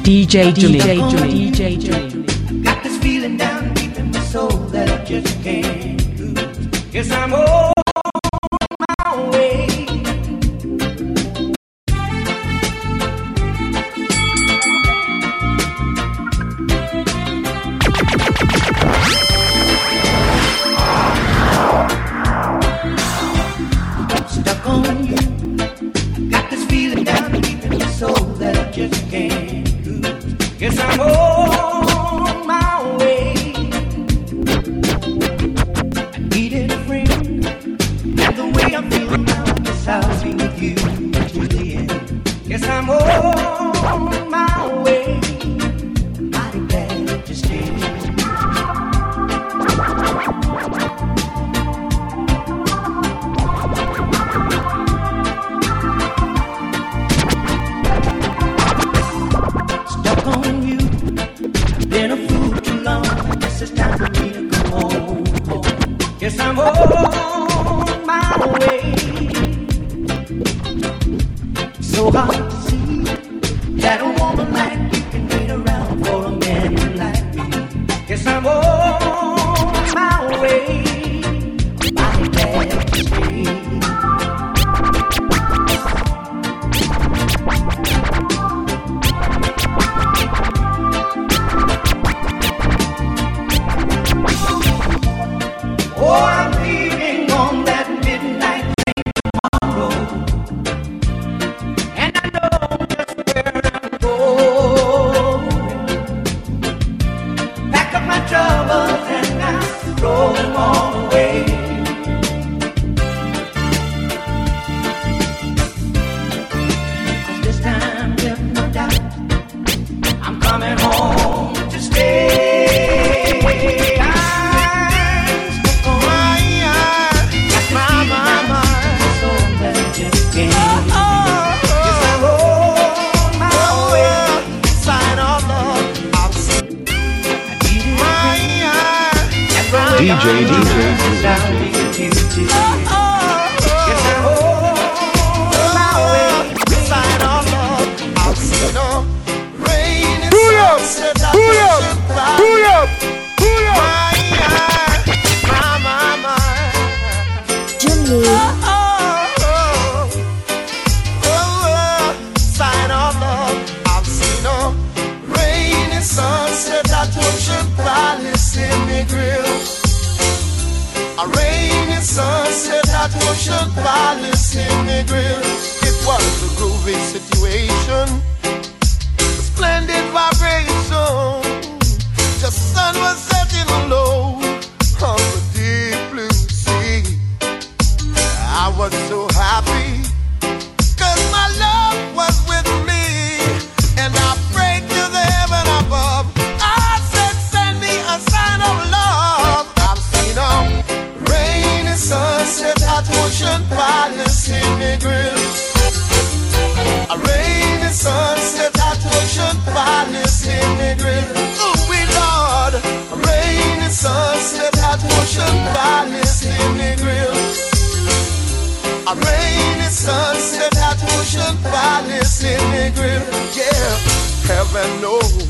DJ Julie. Got this feeling down deep in my soul that I just can't lose. Yes, I'm on my way. Stuck on you. Got this feeling down deep in my soul that I just can't lose. Yes, I'm on my way. I needed a friend, and the way I'm feeling now, I guess I'll be with you to the end. Yes, I'm on my way. Mighty glad to stay. It's time for me to come home. Yes, I'm on my way. So hard to see that a woman like you can wait around for a man like me. Yes, I'm on my way. I'm glad to stay. Oh, I'm leaving on that midnight train tomorrow, and I know just where I'm going. Pack up my troubles and I throw them all away. This time, with no doubt, I'm coming home to stay. Ocean Palace in the grill. It was a groovy situation, a splendid vibration. The sun was setting low on the deep blue sea. I was so happy, 'cause my love was with me. And I prayed to the heaven above. I said, send me a sign of love. I've seen a rainy sunset at Ocean Palace in the grill. A rainy sunset at Ocean Palace in the grill. Oh, we Lord, a rainy sunset at Ocean Palace in the grill. A rainy sunset at Ocean Palace in the grill. Yeah, heaven knows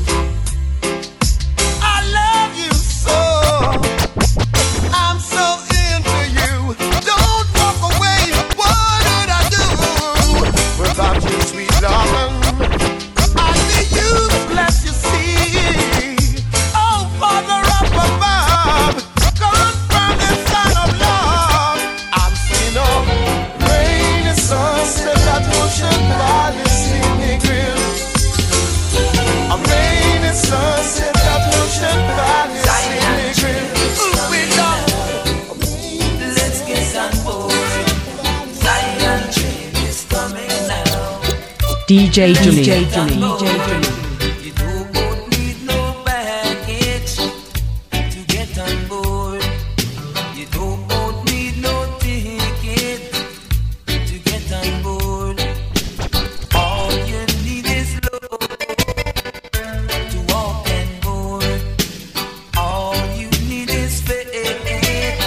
I love you so. I'm so into you. Don't walk away. What would I do without you, sweet loving? I see you, bless you, see. Oh, Father up above, confirm this sign of love. I'm seeing a rainy sunset at Ocean Palace in the grill. A rainy sunset at Ocean Palace in the grill. Ooh, we love. Let's get on board. Zion train is coming now. DJ Julie. You don't need no baggage to get on board. You don't need no ticket to get on board. All you need is love to walk and board. All you need is faith.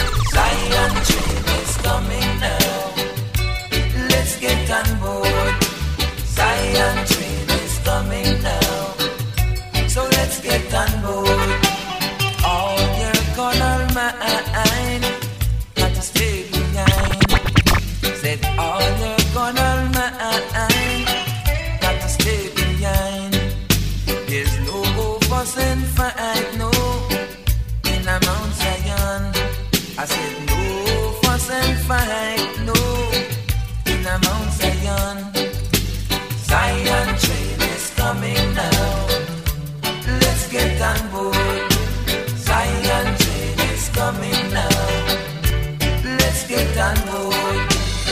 Zion train is coming now. Let's get on board. fight, no, in a Mount Zion. Zion train is coming now. Let's get on board. Zion train is coming now. Let's get on board.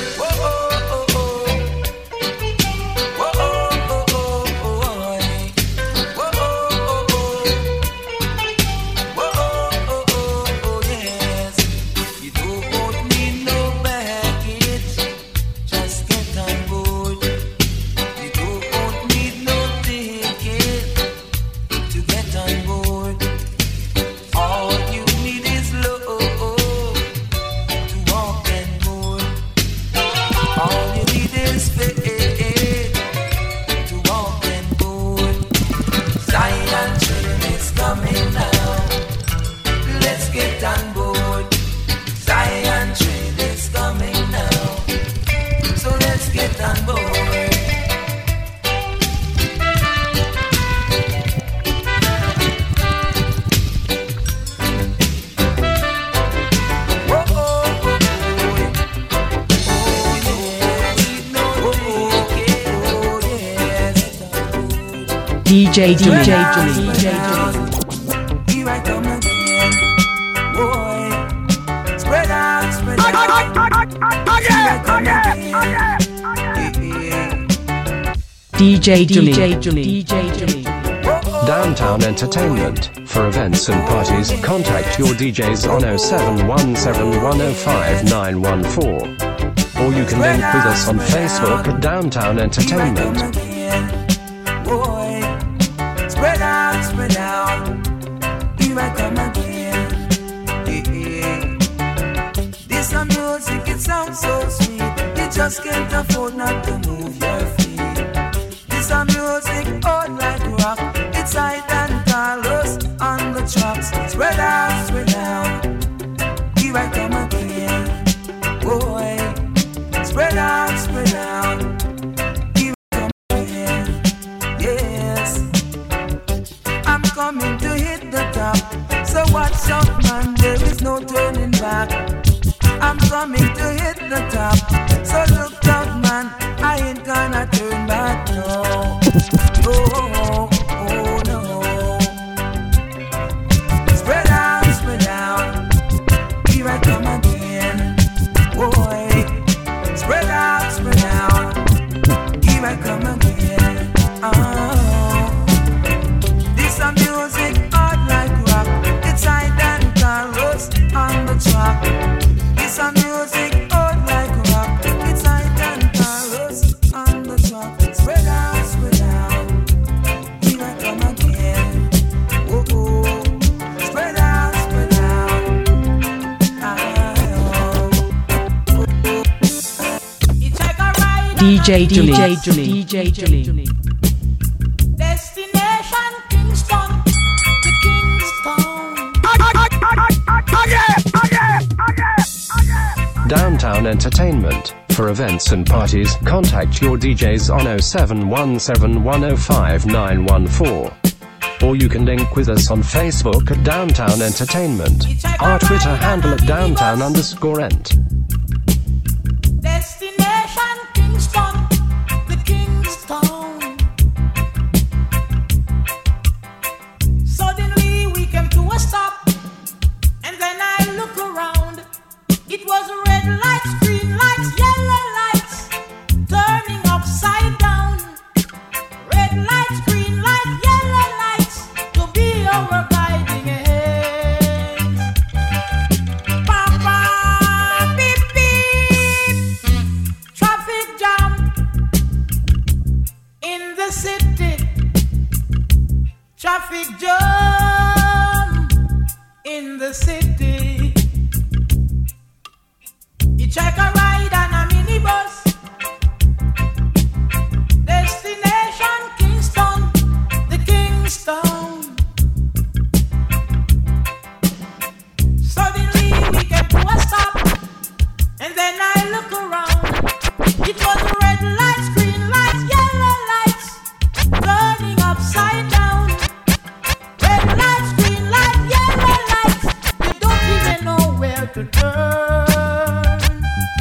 DJ Julie. Here I come again, boy. Spread out, spread out. Here I come again. DJ Julie. Downtown Entertainment. For events and parties, contact your DJs on 0717105914. Or you can link with us on Facebook at Downtown Entertainment. Spread out, spread out. Here I come again. This a music, it sounds so sweet. You just can't afford not to move your feet. This a music, old like rock. It's Aidan Carlos on the tracks. Spread out, spread out. Here I come again. Boy, spread out, spread out. Here I come again. Yes. I'm coming to hit the top. So watch out, man, there is no turning back. I'm coming to hit the top. So look out, man, I ain't gonna turn back, no. Oh, oh, no. Spread out, spread out. Here I come again. Boy, spread out, spread out. Here I come again. Oh. Some music hard like rock. It's Aidan Carlos on the track. It's some music hard like rock. It's Aidan Carlos on the track. Spread out, spread out. Here I come again. Oh oh. Spread out, spread out. It's like a ride. DJ Julie. Downtown Entertainment. For events and parties, contact your DJs on 0717105914. Or you can link with us on Facebook at Downtown Entertainment. Our Twitter handle at Downtown_ent. Destination Kingston, the Kingstown. Suddenly we came to a stop, and then I look around. It was red lights, green lights, yellow lights, turning upside down. Red lights, green lights, yellow lights, to be our guiding hands. Papa, beep beep, traffic jam in the city. Traffic jam in the city. Check a ride on a minibus. Destination Kingston, the Kingstown. Suddenly we came to a stop, and then I look around. It was red lights, green lights, yellow lights, turning upside down. Red lights, green lights, yellow lights. You don't even know where to turn.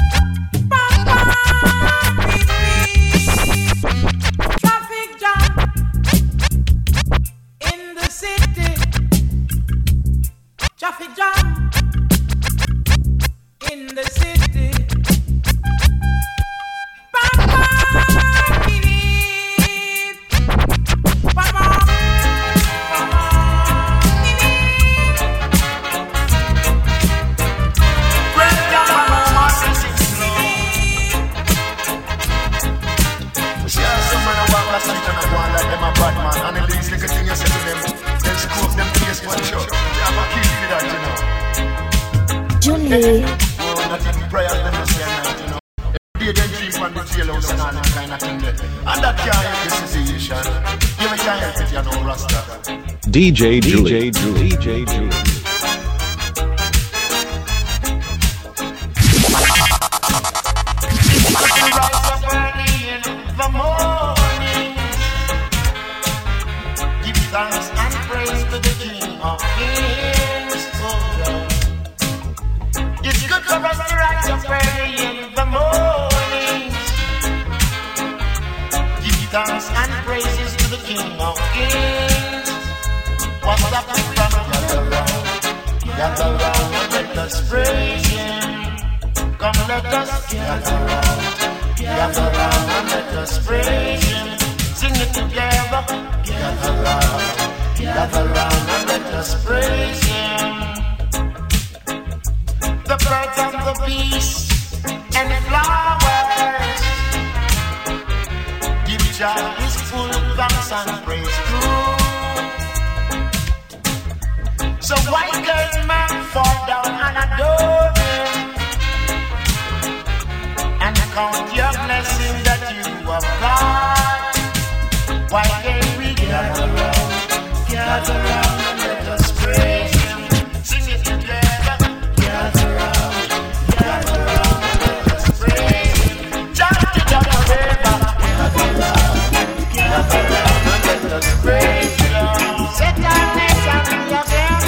Jimmy. Not even prayer them the same night, you know. Every day they dream on the jailhouse and all that kind of thing there. And that can't help the situation. You can't help it, you know, Rasta. DJ Julie. DJ Julie. The morning, give thanks and praise to the King of Kings. It's good for us to rise up early in the morning. Give thanks and praises to the King of Kings. What's up, people? Gather round and let us praise Him. Come, let us gather round and let us praise Him. Sing it together. Gather round and let us praise Him. The birds and the beasts and the flowers give Jah His full thanks and praise too. So why can man fall down and adore Him and count your blessing that you have got? Why can't we gather round and let us praise Him? Sing it together. Gather round and let us praise Him. Jump to the river. Gather round and let us praise Him. Set our nation free again.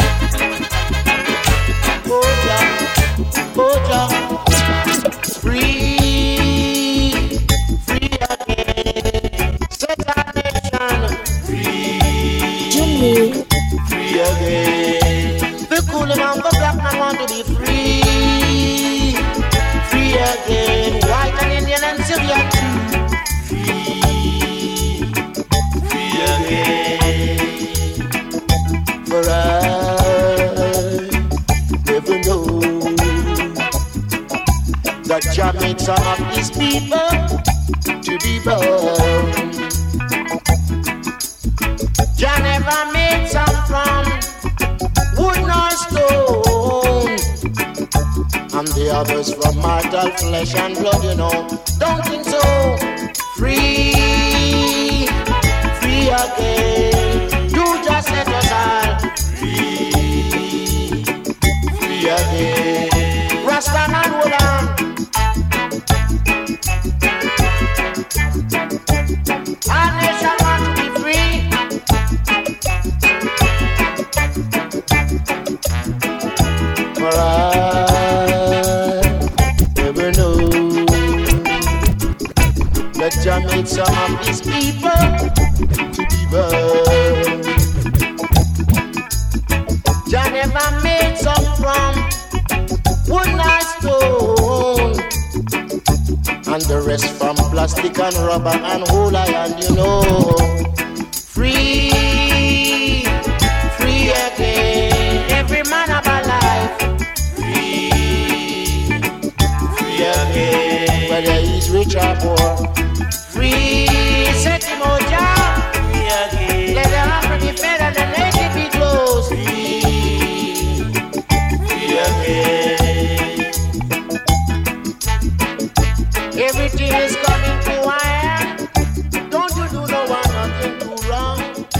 Oh Jah, free again. Set our nation free. Jimmy. Free again. The cool man, the black man want to be free. Free again. White and Indian and Syrian too. Free again. For I never know that Jah made some of His people to be born. Jah never made some from wood nor stone, and the others from mortal flesh and blood, you know. Don't think so. Free again. You just set us all free again. Rasta man, hold on. Our nation want to be free. For I never know that Jah made some of His people to be burned. Jah never made some from wood nor stone, and the rest from plastic and rubber and whole iron, you know. Free again. Every man have a life. Free again. Whether he's rich or poor. Free, set him out, Jah. Free again. Let the hungry be fed and the naked be clothed. Free again. Everything is coming to an end. Don't you do no one nothing too wrong.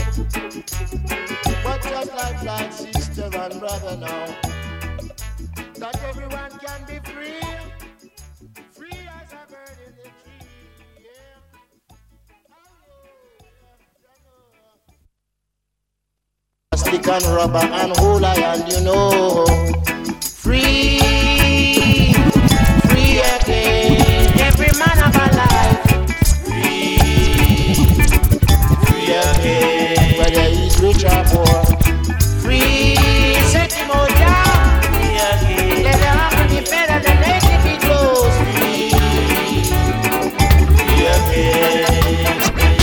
But just like sister and brother now, that everyone can be free. Free as a bird in the tree. Yeah. Plastic and rubber and whole iron, you know. Free again. Every man have a life. Free again. Whether he's rich or poor. Free, set him out down. Free again. Let the hungry be fed and the naked be clothed. Free again.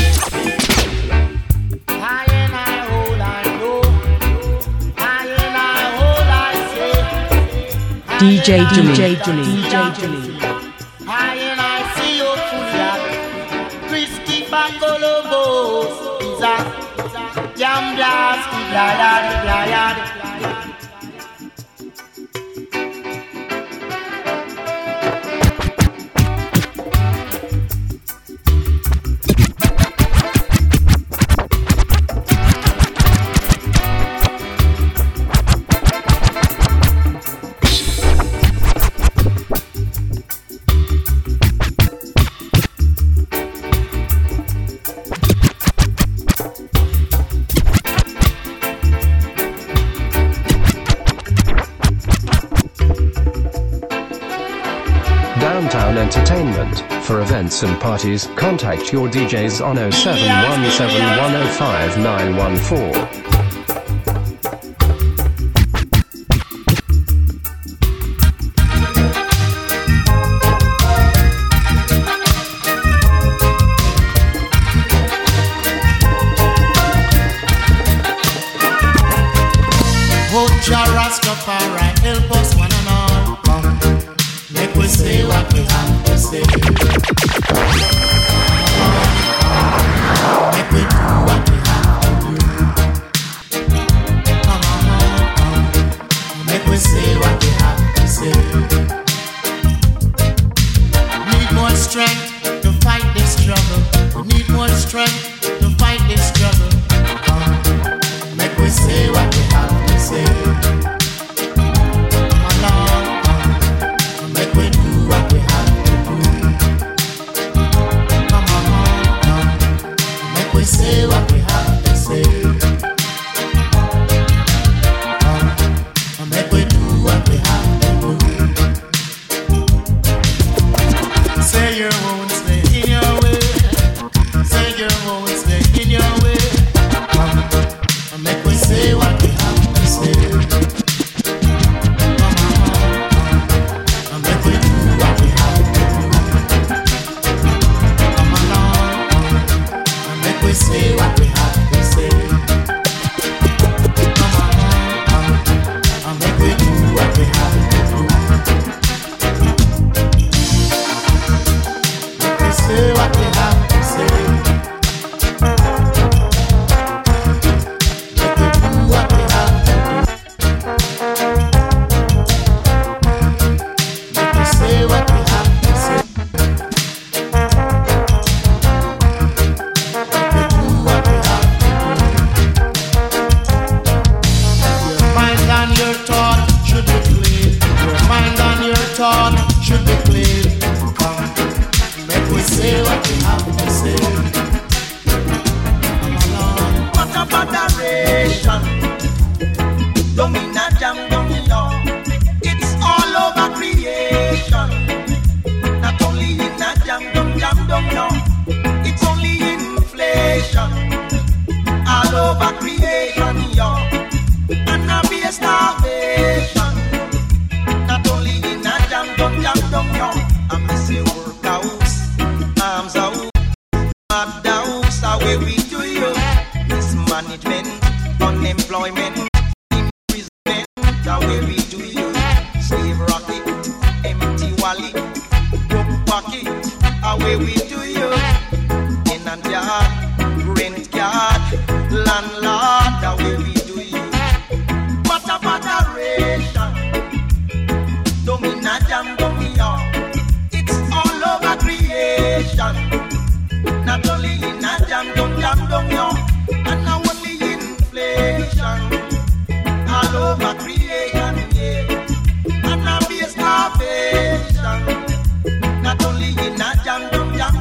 I and I hold, I know. I and I hold, I say. DJ Julie. I and I see you full Christopher Columbus is a jam blast, Downtown Entertainment. For events and parties, contact your DJs on 0717105914. Rastafari, help us one and all. Come, make we say what we have to say. Make we do what we have to do. Come on, make we say what we have to say. We need more strength to fight this struggle. We need more strength to fight this struggle. Come, make we say what we have to say. Say what we have to say. Make we do what we have to do. Say your won't stay in your way. Say your won't stay in your way. Make we say what we have to say. Make we do what we have to do. Come along. Make we say what we have to say. Come on, make we do what we have to do. Make we say what we have to say. Make we do what we have to do. Make we say what we have to say. Should be clean. Come, make we say what we have to say. Come along. What about adoration? Domina jam domino. It's all over creation. Not only in a jam no. It's only inflation. All over creation, yo. And now be a starvation. Not only in a jam yo. I miss you work house, arms out, mad house, away we do you. Mismanagement, unemployment, imprisonment, away we do you. Slave rocket, empty wallet, broke pocket, away we do you. Tenant yard, rent yard, landlord, away we do you. What about adoration? Domina jam domino. It's all over creation. Not only in a jam yo. And not only inflation. All over creation, yeah. And now be a starvation. Not only in a jam yo.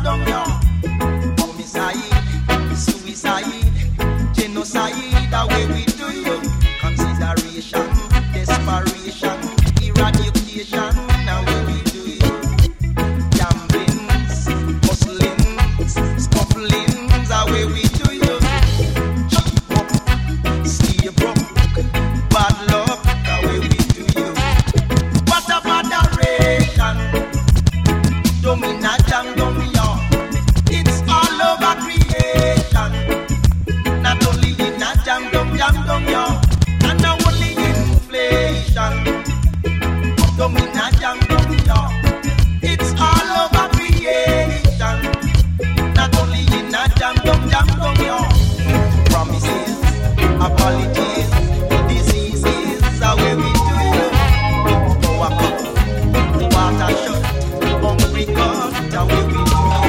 Homicide, suicide, genocide, away we do you. Consideration, desperation, eradication, now we do you. Gamblings, hustlings, scufflings, away we do you. Cheap up, stay broke, bad luck, away we do you. What about adoration? Domina jam domino. It's all over creation. Not only in a jam yo. And now only inflation. Domina jam yo. It's all over creation. Not only in a jam yo. Promises, apologies, diseases, away we do you. Power cut, water shut, hungry cut, away we do you.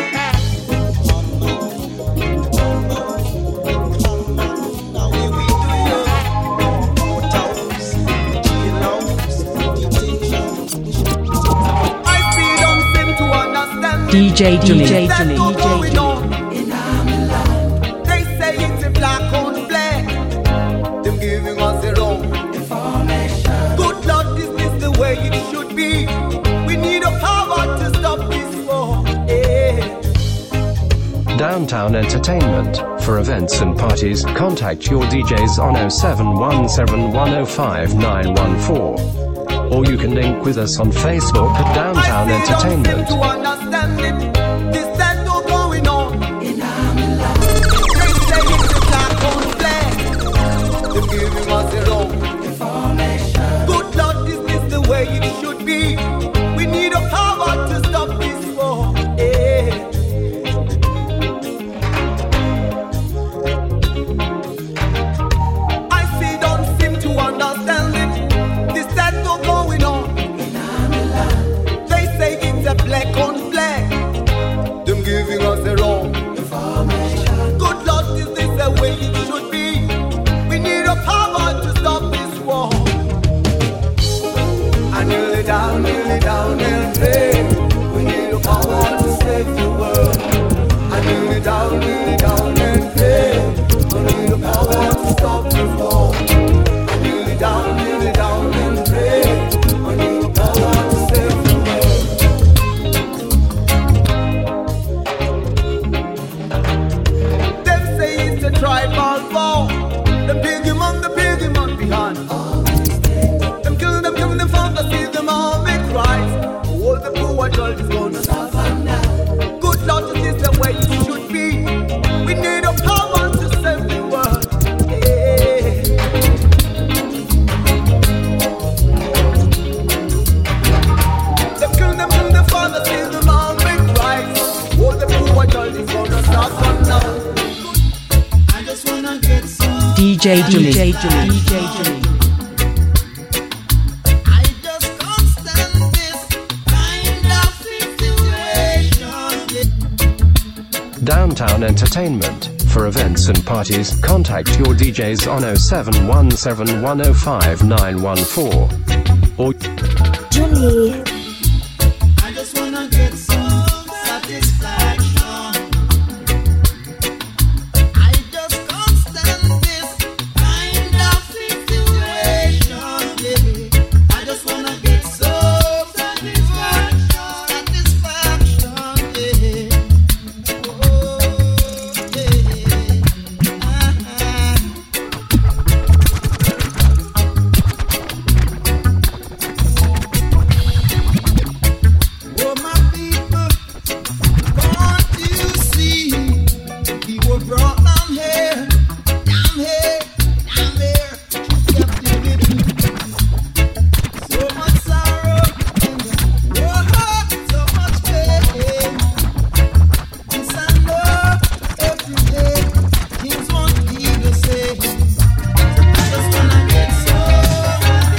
Away we do you. Courthouse, jailhouse, detention. I still don't seem to understand. DJ Julie. They say it's a black on black. Them giving us the wrong information. Good Lord, is this the way it should be? We need a power to Downtown Entertainment. For events and parties, contact your DJs on 0717105914. Or you can link with us on Facebook at Downtown Entertainment. Good Lord, is this the way it should be? We need a power to stop this war. I see don't seem to understand it. This that no going on. They say it's a black on black. Them giving us the wrong information. Good Lord, is this the way it should be? We need a power to stop this war. I kneel it down and pray. We need a power to save the world. I kneel it down and pray. We need a power to stop this war. I kneel it down and pray. We need a power to save the world. Them say it's a tribal war. The piggy man behind. Them kill them fantasy, them all make cries. All the poor child is gonna suffer now. Good Lord, is this the way it should be? We need a power to save the world. Them kill them fantasy, them all make cries. All the poor child is gonna suffer now. I just wanna get some DJ Julie. I just can't stand this kind of situation. Downtown Entertainment. For events and parties, contact your DJs on 0717105914. Or Julie. I just wanna get some satisfaction. I just can't stand this kind of situation. Yeah. I just wanna get some satisfaction. Yeah. Oh, Oh, my people, can't you see? We were brought down here, captivity. So much sorrow and so much pain. Peace and love every day. Things won't be the same. I just wanna get some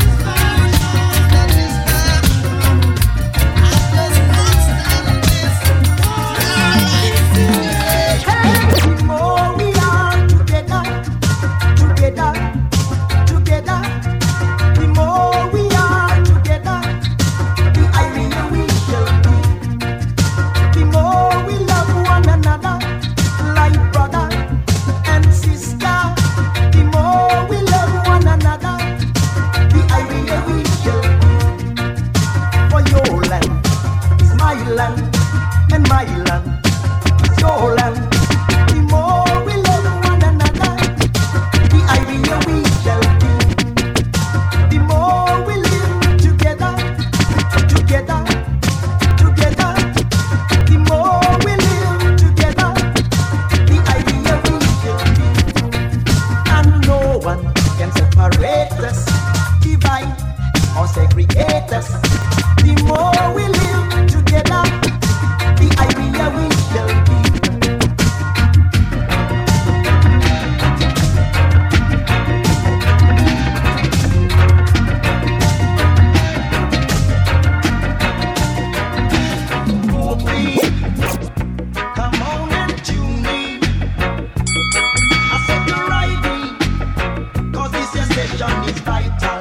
satisfaction. I just can't stand this. The more we are together, the more we are together, the higher we shall be. The more we love one another, like brother and sister. The more we love one another, the higher we shall be. For your land is my land, and my land is your land. The more we love one another, the happier we shall be. The more we live together, the more we live together, the happier we shall be. And no one can separate us, divide or segregate us. The more we live together, the happier we shall be. Come on and tune in. I said you're riding, 'cause this your session is vital.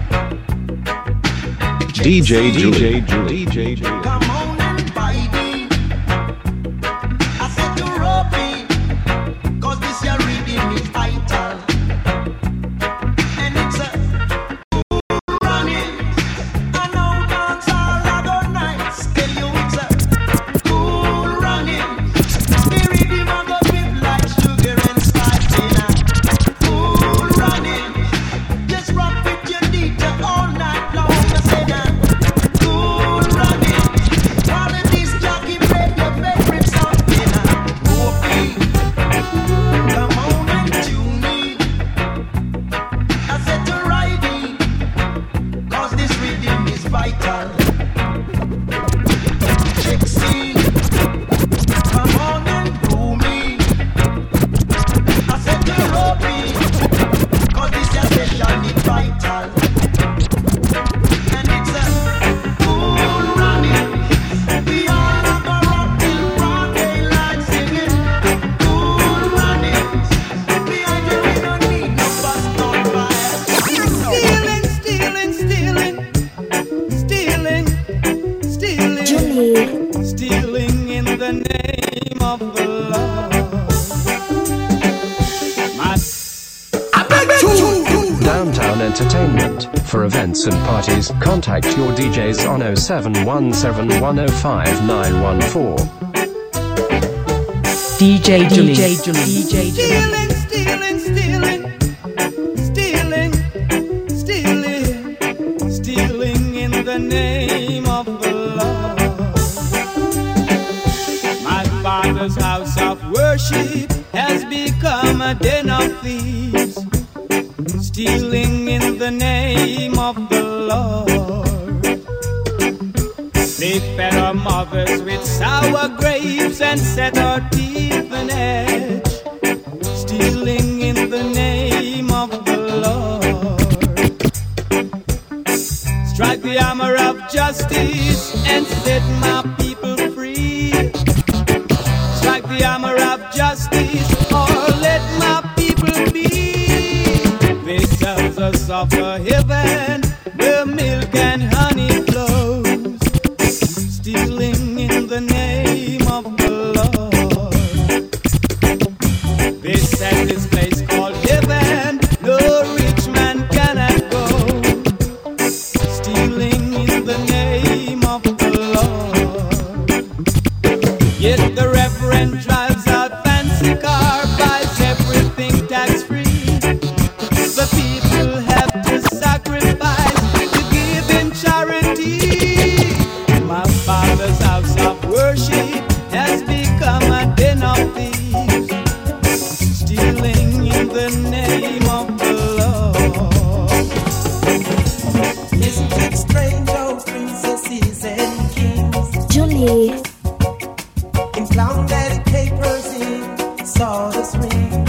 DJ Julie. Come on and vibe in. I said you're roping, 'cause this your rhythm is vital. And it's a running. I know dance all other nights. Tell you it's a cool running. The rhythm of stealing in the name of the Lord. Downtown Entertainment. For events and parties, contact your DJs on 07171059914. DJ Julie. Stealing, stealing, stealing, stealing, stealing, stealing in the name of the Lord. My father's house of worship has become a den of thieves, stealing in the name of the Lord. They fed our mothers with sour grapes and set our teeth on edge, stealing in the name of the Lord. Strike the hammer of justice and set my people free. Strike the hammer of justice or let my people be. They tells us of a heaven where milk and honey flows, stealing in the name of the Lord. They said this place called heaven, no rich man cannot go, stealing in the name of the Lord. Yet the reverend drives out fancy car, buys everything tax-free. The people have to sacrifice to give in charity. My father's house of worship has become a den of thieves, stealing in the name of the Lord. Isn't it strange how princesses and kings Julie. in clown daddy papers in sawdust ring?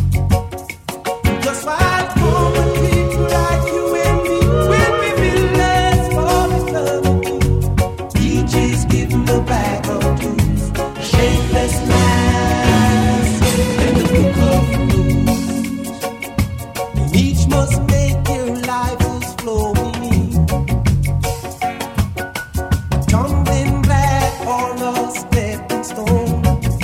Just while common people like you and me will be villains for the love of you. DJs give them a bag of blues, shapeless masks and the book of blues. And each must make their lives flowing, tumbling black on a stepping stone.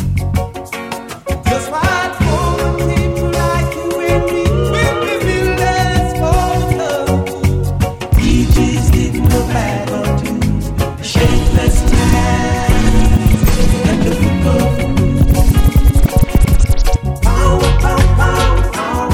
Just while common people like you and me will be villains for the love of you. DJs give them a bag of blues, shapeless masks and the book of blues. Pow, pow, pow, pow,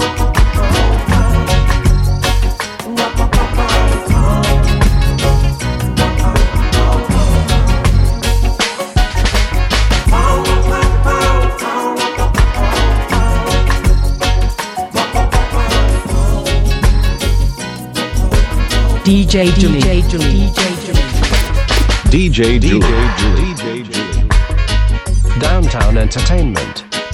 DJ Julie. DJ Julie. Downtown Entertainment.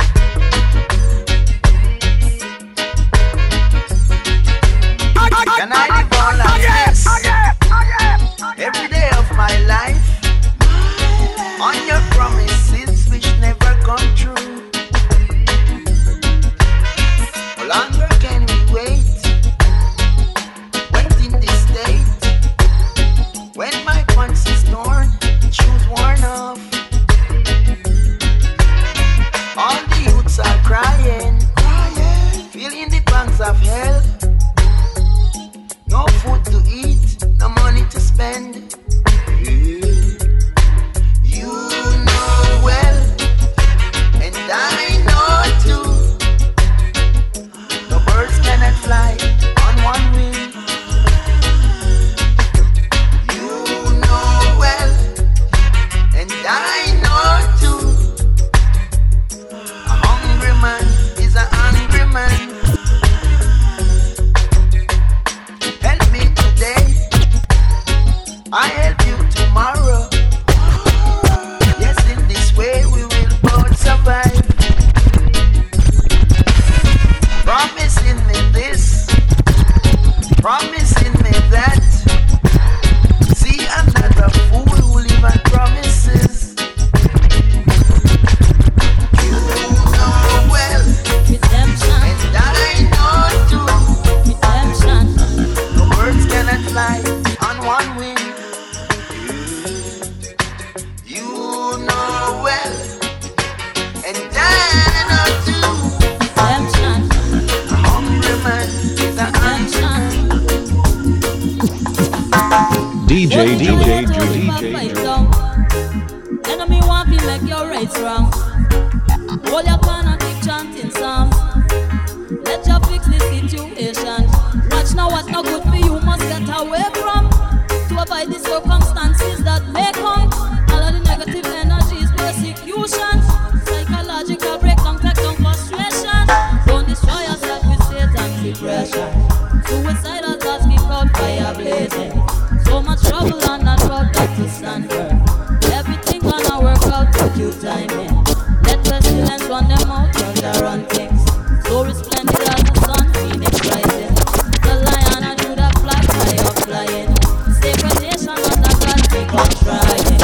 Can I live all like this every day of my life on your promises which never come true? No longer can we wait in this state when my pants is torn, shoes worn off. All DJ Julie. Enemy want to make your race wrong. All your corner keep chanting songs. Let you fix the situation. Watch now what not good for you must get away from. To avoid the circumstances that may come. All of the negative energies, persecution, psychological breakdown, take down frustration. Don't destroy yourself with Satan's depression. Suicidal thoughts keep out fire blazing. So much trouble and not road got to stand firm. Everything gonna work out with you timing. Let pestilence run them out, run things. So resplendent as the sun, Phoenix rising. The lion and you that fly, high up flying. Sacred nation under God, keep on trying.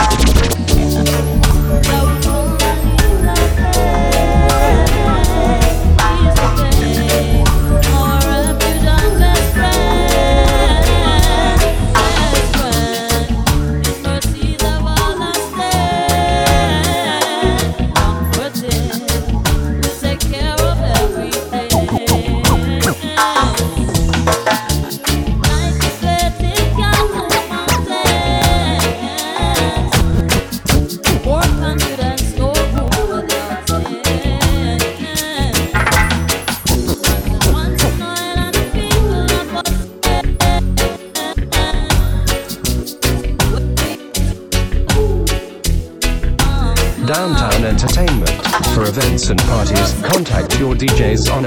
Downtown Entertainment. For events and parties, contact your DJs on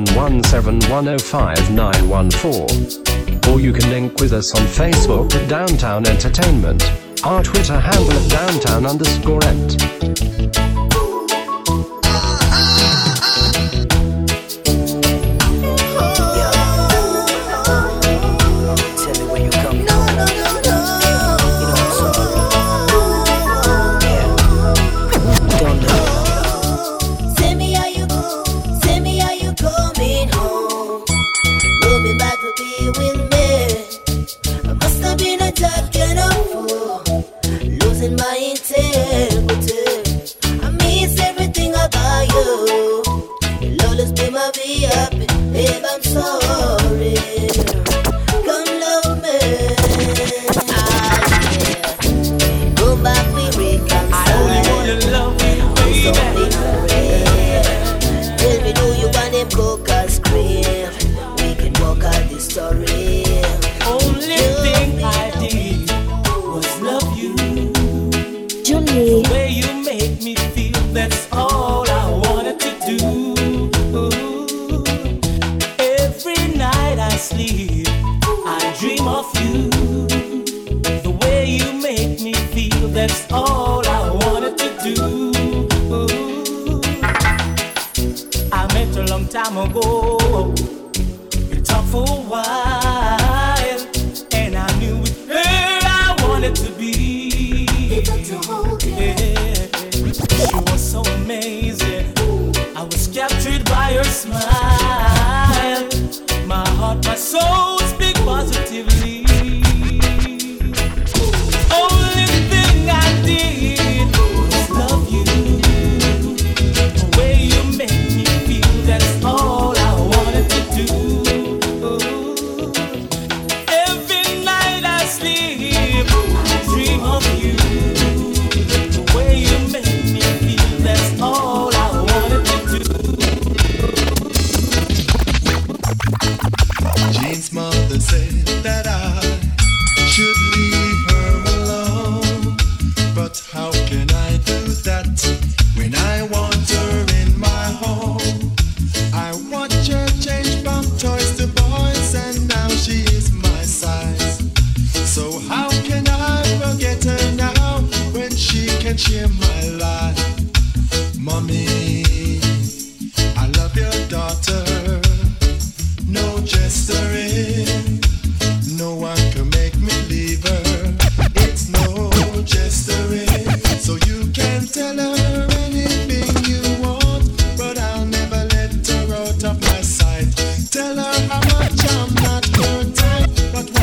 0717105914. Or you can link with us on Facebook at Downtown Entertainment. Our Twitter handle at Downtown_ent.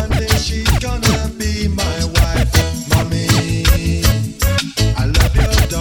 Gonna be my wife, mommy. I love your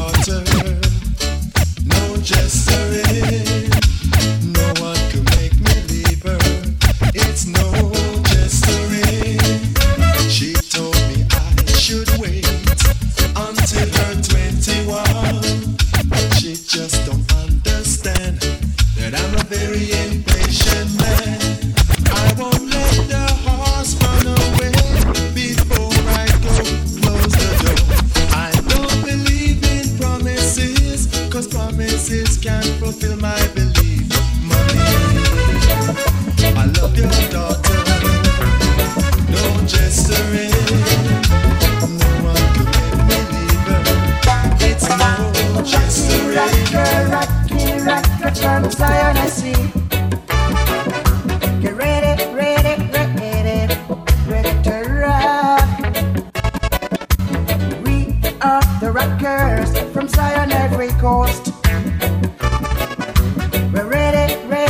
fulfill my belief. Mommy, I love your daughter. No gesturing. No one can make me leave her. It's no gesturing. Rocky, from Zion I see. Get ready to rock. We are the rockers from Zion every coast. We're ready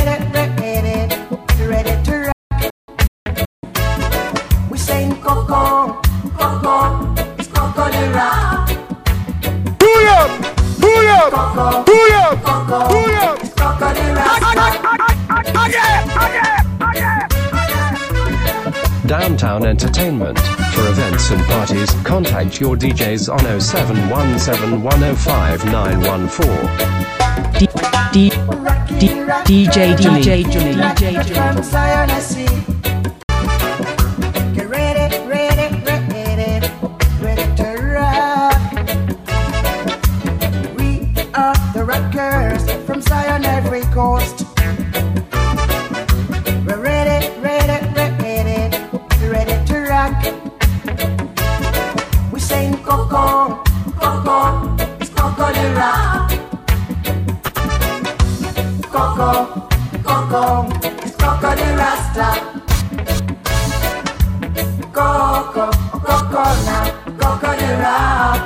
to rock. We sing Coco, it's Coco the rock. Coco, it's Coco the rock. Downtown Entertainment. For events and parties, contact your DJs on 07171059914. DJ Julie. From Zion I see. Get ready to rock. We are the rockers from Zion every coast. We're ready to rock. We sing Coco, it's Coco the rock. Coco, it's Coco the Rasta. Coco now, Coco the rock.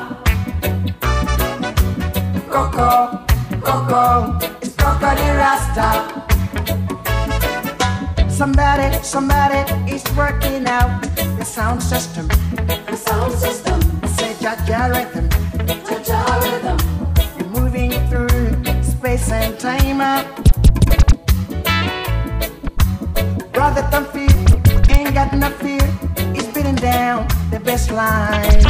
Coco, it's Coco the Rasta. Somebody is working out the sound system. I say Jaja rhythm. You're moving through space and time. Brother Thumpy ain't got no fear. He's beating down the best line.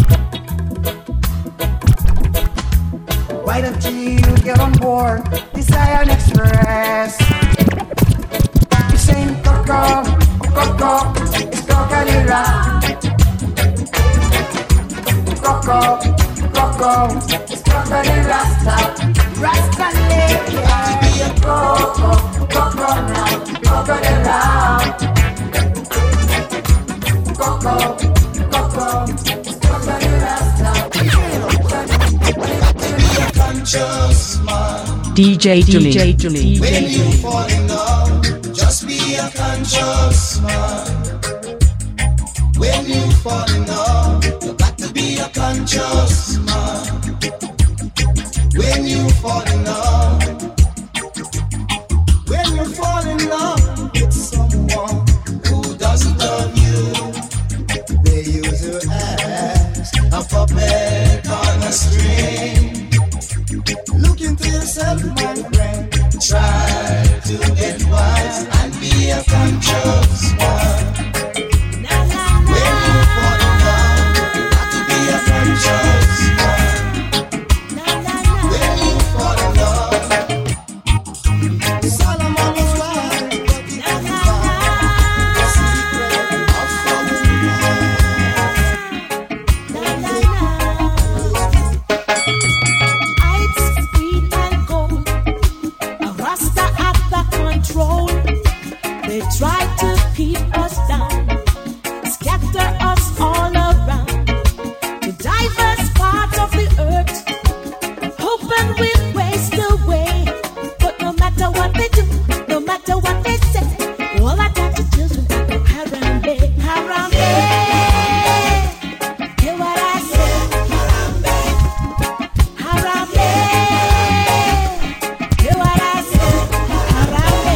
Why don't you get on board the Zion Express? You sing Coco, it's Coco the rock. Coco, it's Coco the Rasta. Rasta Lake, yeah. Coco now, Coco the rock. Coco, it's Coco the Rasta. Conscious man. DJ Julie. When you fall in love, just be a conscious man. When you fall in love, you got to be a conscious man. When you fall in love, with someone who doesn't love you, they use you as a puppet on a string. Look into yourself, my friend. Try to get wise and be a conscious one. When you fall in love, you got to be a conscious one. When you fall in love, Solomon was wise, but he couldn't find the secret of falling in control. They try to keep us down, scatter us all around to diverse parts of the earth, hoping we'll waste away. But no matter what they do, no matter what they say, all I got to children go Harambe, Harambe. Hear what I say? Harambe, Harambe. Hear what I say? Harambe.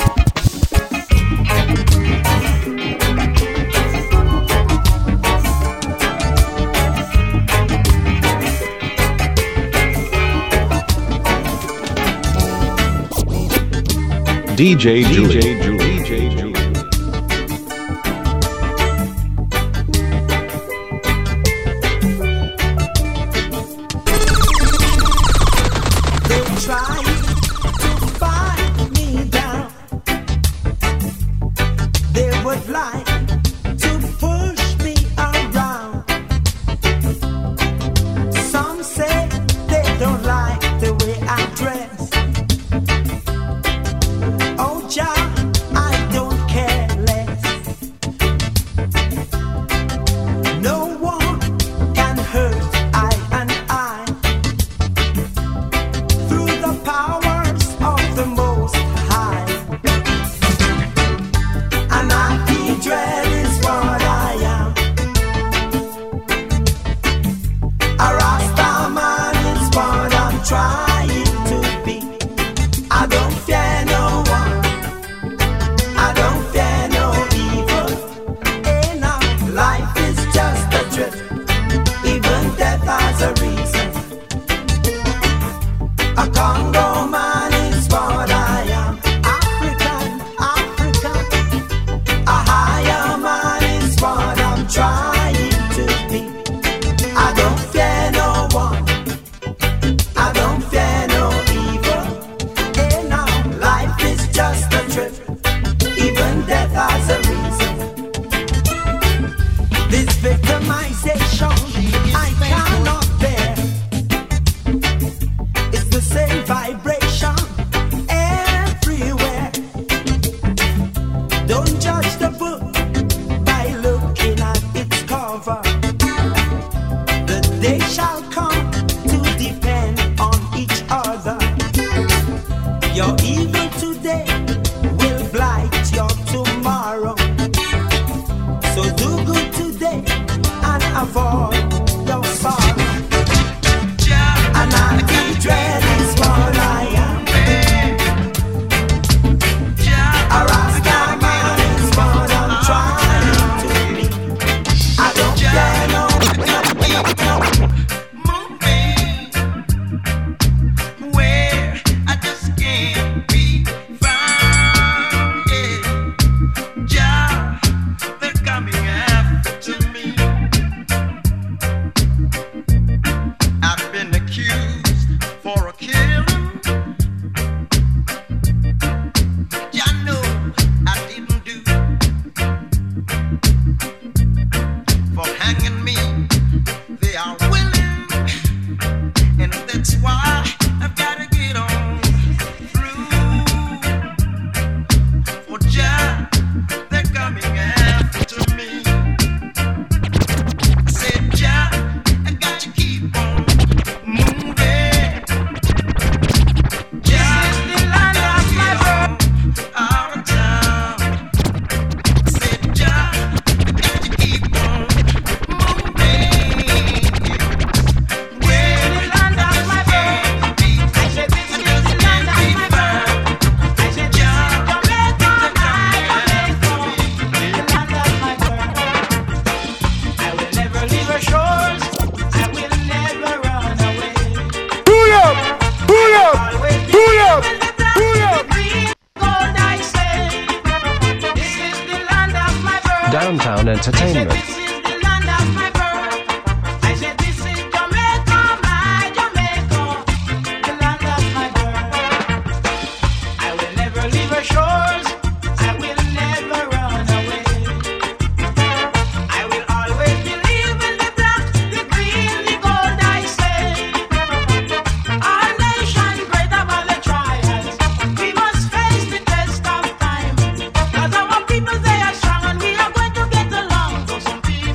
DJ Julie. They try to find me down. They would like to push me around. Some say they don't like the way I dress. trying to be. I don't fear no one. I don't fear no evil. Hey now, life is just a trip. Even death has a reason. A Congo man is what I am. African, African. A higher man is what I'm trying to be. I don't fear no one. I don't fear no evil. Hey now, life is just a trip. Even death has a reason. This victimization I cannot bear. It's the same vibration everywhere. Don't judge the book by looking at its cover. The day shall come to depend on each other. Your evil today will blight your tomorrow. So do good today and avoid your sorrow. And anti-dread is what I am. A Rasta man is what I'm trying to be. I don't care no. Where I just can't be found, yeah. Jah, they're coming after me. I've been accused for a killing. Jah know I didn't do. For hanging me, they are willing, and that's why I've gotta get on through. For Jah, they're coming after me. I said, Jah, I got to keep on moving. Jah, the land of my birth, out of town. I said, Jah, I got to keep on moving. Where the land of my birth, I said, this is the land of my birth. I said, Jah, Jamaica, the land of my birth. I will never leave her shores. I will never run away. Pull up! Pull up! Always be Pull up! in the black, the green, gold, I say. This is the land of my birth. Downtown I said, Entertainment. this is the land of my birth. I said, this is Jamaica, my Jamaica, the land of my birth. I will never leave her shores. I will never run away. I will always believe in the black, the green, the gold, I say. Our nation great above the trials. We must face the test of time. 'Cause our people, they are strong and we are going to get along. Though some people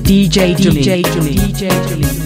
DJ Julie.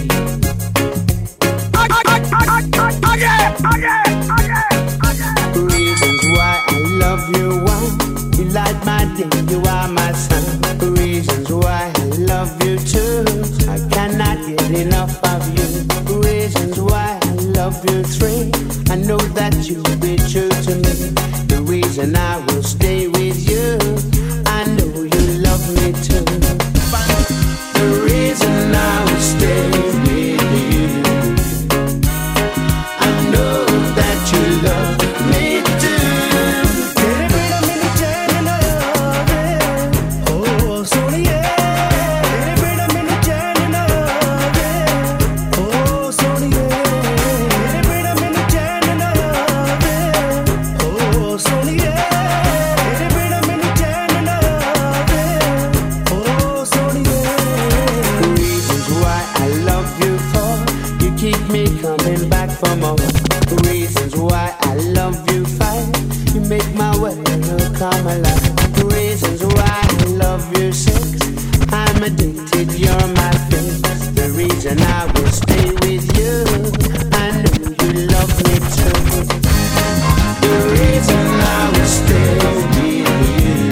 Reasons why I love you, why you light my day, you are my sun. Reasons why I love you too, I cannot get enough of you. Reasons why I love you three, I know that you'll be true to me. The reason I will stay with you, I know you love me too. The reason I will stay with you, I know that you love me too. Oh, so yeah. Oh, so reasons why I love you for, you keep me coming back for more. Reasons why I love you five, you make my world come alive. Reasons why I love you six, I'm addicted, you're my fix. The reason I will stay with you, I know you love me too. The reason I will stay with you,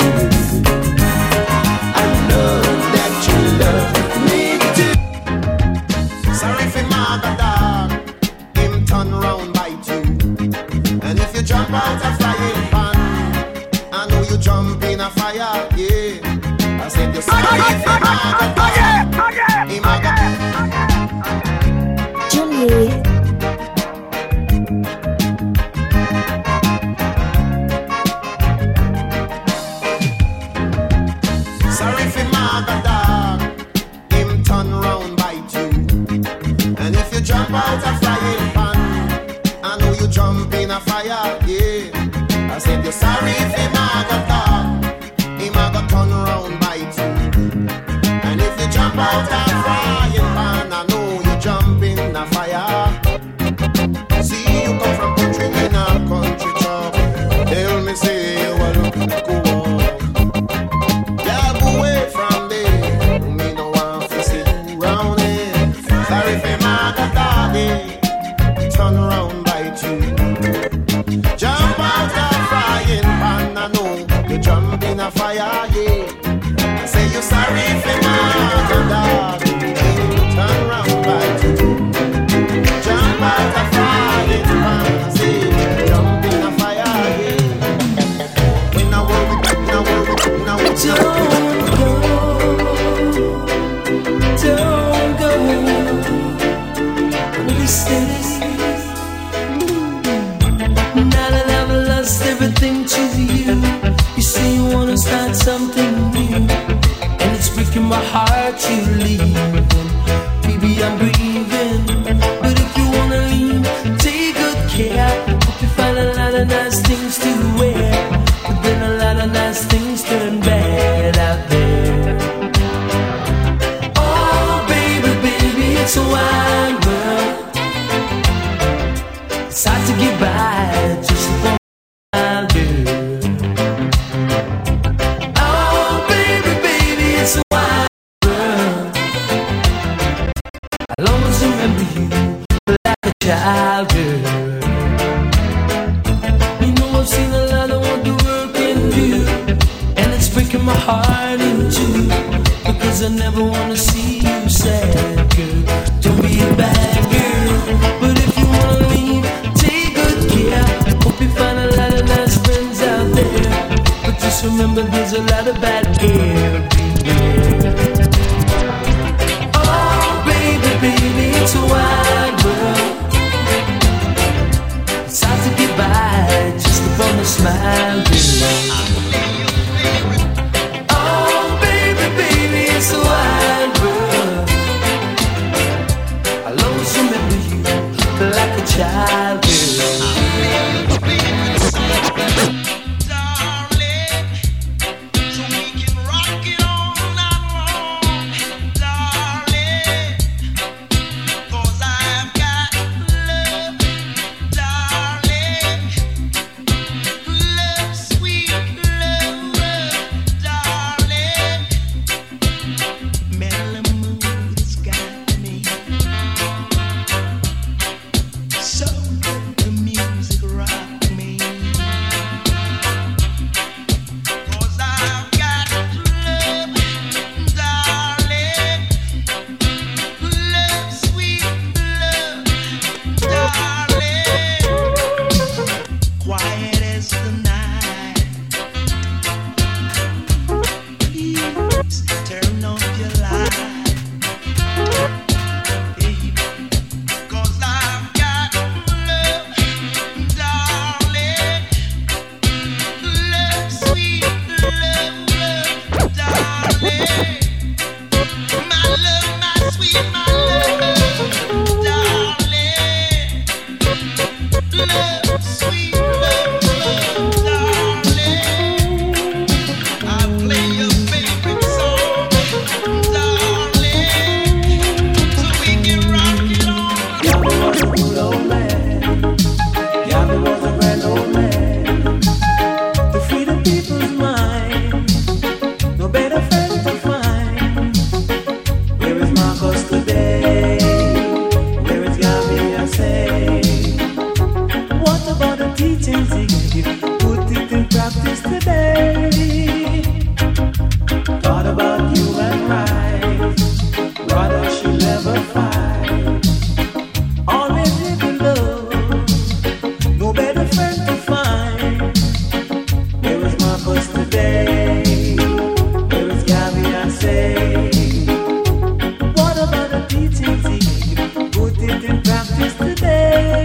I know that you love me too. Sorry for mother dog, him turn round bite you. And if you jump out a frying pan, I know you jump in a fire, yeah. I said you're sorry for mother dog, him a go. Julie. Sorry for mother dog, him turn round bite you. And if you jump out a frying pan, I know you jump in a fire, yeah. I said you're sorry for mother dog, him a go turn round bite you. And if you jump out a frying pan, I know you jump in a fire. See you come from country in a country chop. Tell me say you a look like a walk. Yeah, go away from there. Me no want to see you round here. Sorry for mother doggy, turn round bite you. Jump out a frying pan, I know you jump in a fire, yeah. Say you sorry for mother doggy, turn round bite you. Jump out a frying pan, say you jump in a fire, yeah. We now worry, now worry, now worry. Don't go, we stay. Now that I've lost everything to you, you say you wanna start something new, and it's breaking my heart to leave. Baby, I'm grieving, but if you wanna leave, take good care. Hope you find a lot of nice things to wear, but then a lot of nice things turn bad out there. Oh, baby, baby, it's a wide world. It's hard to get by just for my girl. Oh, baby, baby, it's a wide world. I'll always remember you like a child, girl. You know I've seen a lot of what the world can do, and it's breaking my heart in two, because I never wanna see you sad, girl. Don't be a bad girl, but if you wanna leave, take good care. Hope you find a lot of nice friends out there, but just remember there's a lot of bad everywhere. Oh, baby, baby, it's a wide world. It's hard to get by just upon a smile, girl. Oh, baby, baby, it's a wide world. I'll always remember you like a child, girl. Darling, so we can rock it on. turn off your light. Cause I've got love, darling. Love, sweet love, darling. My love, my sweet, my love, darling. Love, sweet love, darling. I'll play your favorite song, darling, so we can rock it on. Gabby was a good old man. Gabby was a grand old man. To free the people's mind. No better friend to find. Where is Marcus today? Where is Gabby, I say? What about the teachings he gave? Put it in practice today. Thought about human rights. Brothers should never fight. Always live in love. No better friend to find. Where is Marcus today? Where is Gabby, I say? What about the teachings he gave? Put it in practice today.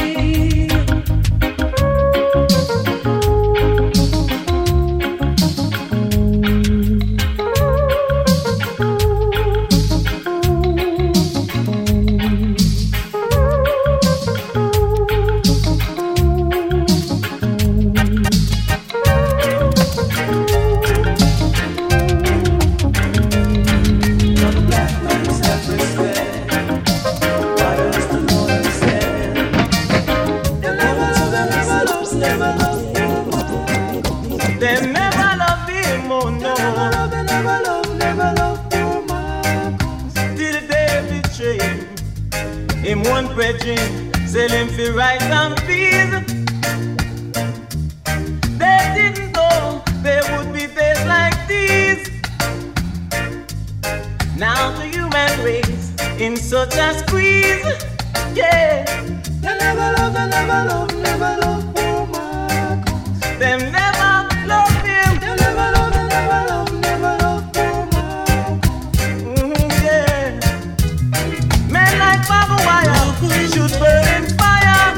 They never love him, oh no. Never love poor Marcus. Till the day betray him, one brethren, sell him for rice and peas. They didn't know there would be days like these. Now the human race in such a squeeze, yeah. They never love poor Marcus. Them never love him. They never love poor Marcus. Yeah. Men like Barbed Wire should burn in fire.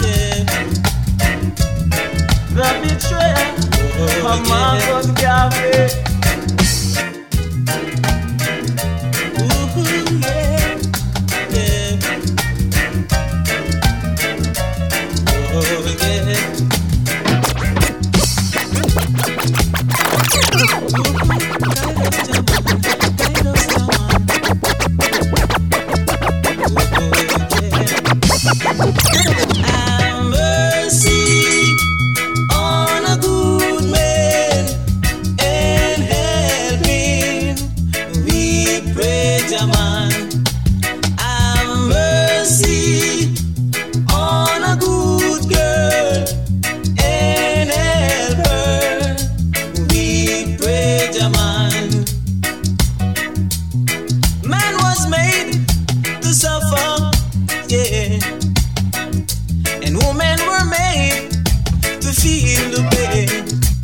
The betrayer of Marcus Garvey. Have mercy on a good man and help him. We pray, Jaman. Have mercy on a good girl and help her. We pray, Jaman. Man was made to suffer, yeah. And women were made to feel the pain.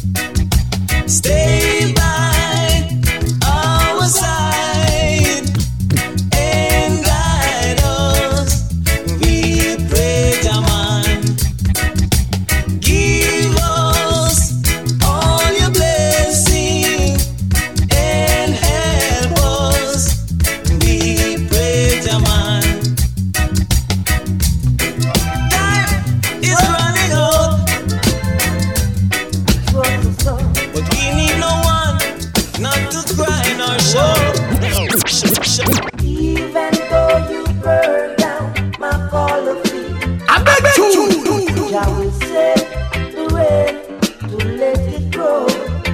Stay by our side and guide us. We pray, Jaman. Give us all your blessing and help us. We pray, Jaman. It's running out, but we need no one not to cry nor show. Even though you burn down my call of feet, I beg you. Jah will set the way to let it grow.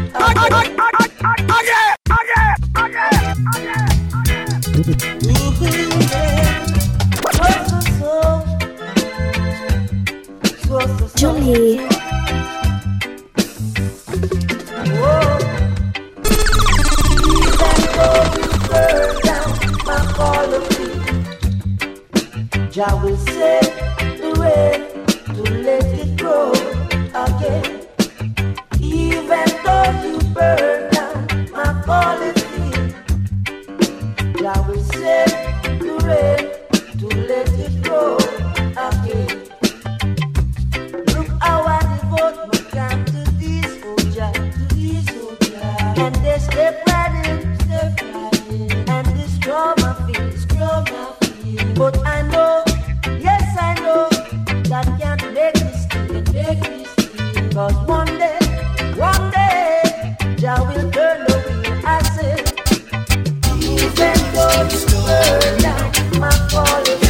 Johnny. Jah will set the way to let it grow again. Even though you burn down my calling field, Jah will send the rain to let it grow again. Look how I devote my time to this, oh Jah, and they step right in, and destroy my feet. But I know, yes I know, that can't make me stay. Cause one day, Jah will turn the wheel. I said, even though you burn down my calling,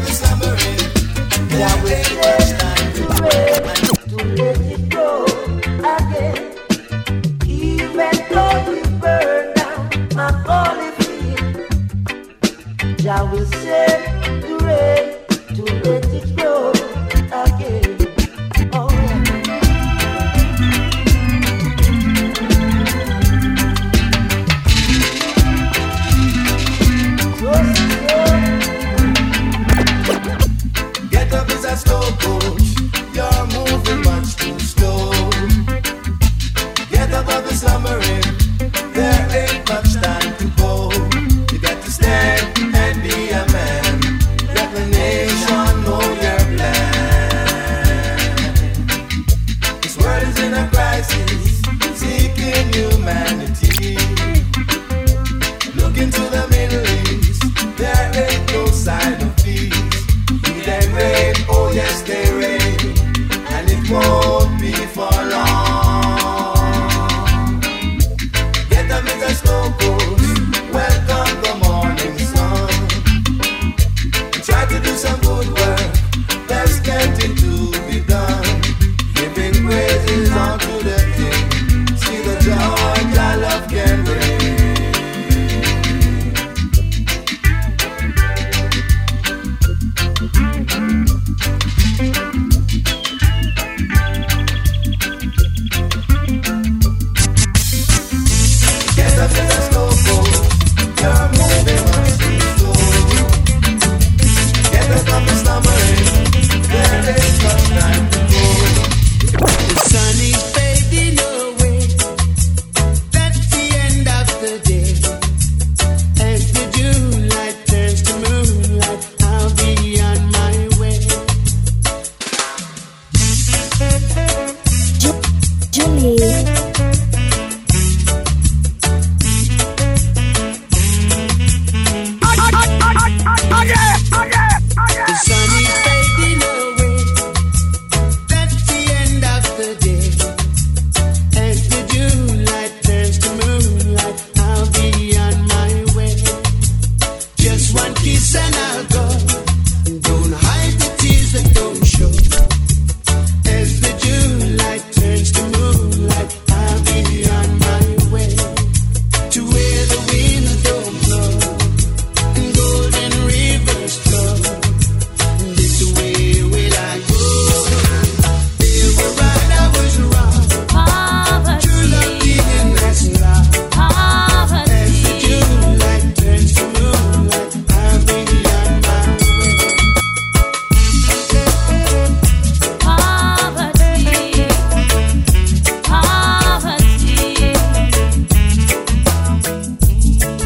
Jah will send the rain to let it grow again. Even though you burn down my calling field, Jah will send the rain to let it grow again. Oh yeah. Get up is a slow coach. You're moving much too slow. Get up of the slumbering. There ain't much time to go. You got to stand and be a man. Let the nation know your plan. This world is in a crisis, seeking humanity. Look into the Middle East. There ain't no sign of peace. They rain, oh yes they rain, and it won't be for long. Get up in the snow coast, welcome the morning sun, and try to do some good work, there's plenty to be done. Giving praises unto the King, see the joy Jah love can bring.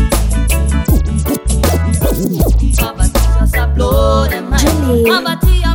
Abati